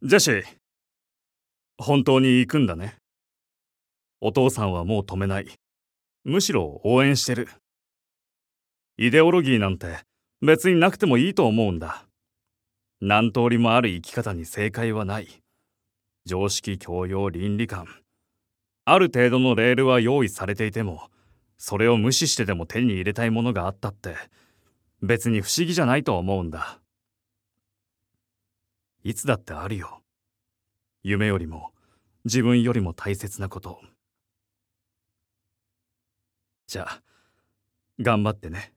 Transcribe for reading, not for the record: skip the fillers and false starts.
ジェシー、本当に行くんだね。お父さんはもう止めない。むしろ応援してる。イデオロギーなんて別になくてもいいと思うんだ。何通りもある生き方に正解はない。常識、教養、倫理観。ある程度のレールは用意されていても、それを無視してでも手に入れたいものがあったって、別に不思議じゃないと思うんだ。いつだってあるよ。夢よりも、自分よりも大切なこと。じゃあ、頑張ってね。